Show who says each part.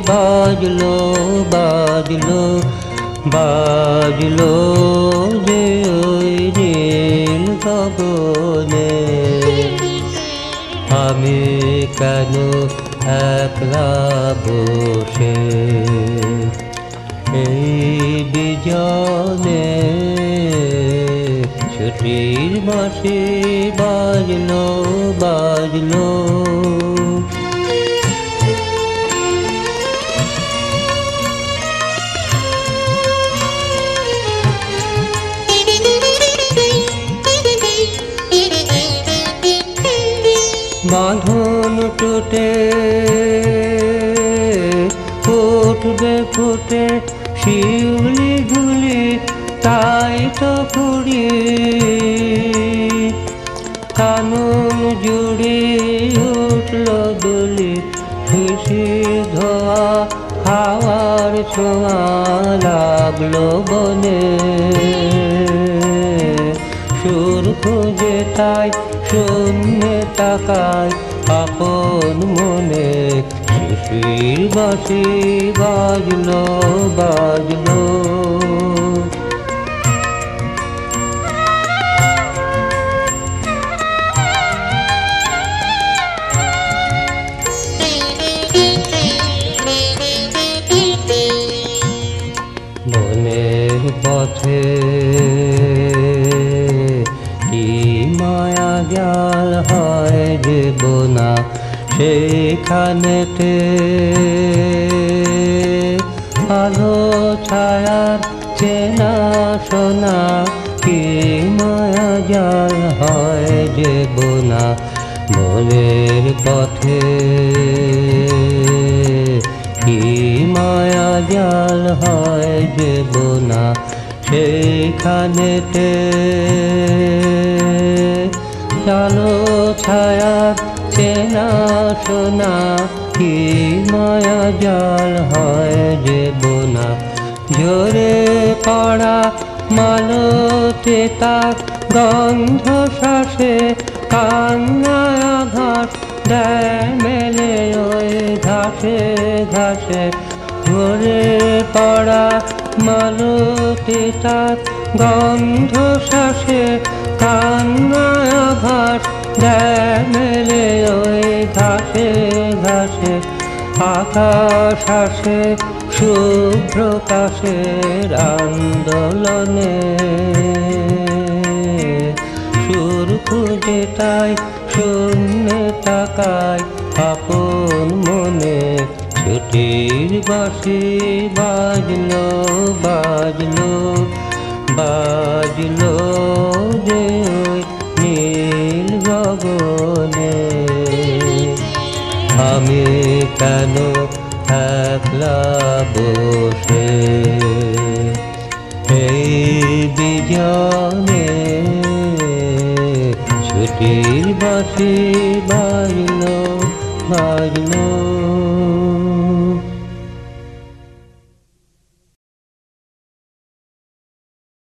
Speaker 1: বাজলো বাজলো বাজলো যে ওই নীল গগনে। আমি কেন একলা বসে এই বিজনে, ছুটির বাঁশি বাজলো বাজলো। বাঁধন টুটে উঠবে ফুটে শিউলি গুলি, তাই তো পুরি কানন জুড়ে উঠল দুলি। খুশি ধোয়া হাওয়ার ছোঁয়া লাগলো বনে, সুর খুঁজে তাই শূন্যে তাকায় আপন মনে। শিশির বাঁশি বাজলো বাজলো। মনের পথে কি মায়া জাল হয় যে বোনা, সেখানেতে আলো ছায়ার চেনা শোনা। কি মায়া জাল হয় যে বোনা, মনের পথে কি মায়া জাল হয় যে বোনা, সেখানেতে আলো ছায়ার চেনা শোনা। কি মায়া জাল হয় যে বোনা, ঝরে পড়া মালতে তার গন্ধ শ্বাসে কান্নায় আঘাত দেয় মেলে ওই ঘাসে ঘাসে। ঝরে পড়া মালতে তার গন্ধ শ্বাসে কান্নায় আঘাত দেয় মেলে ওই ঘাসে ঘাসে। আকাশ আসে শুভ্রকাশের আন্দোলনে, সুর খুঁজে তাই শূন্যে তাকায় আপন মনে। ছুটির বাঁশি বাজলো বাজলো বাজলো যে ওই নীল গগনে। আমি কেন একলা বসে এই বিজনে, ছুটির বাঁশি বাজলো বাজলো।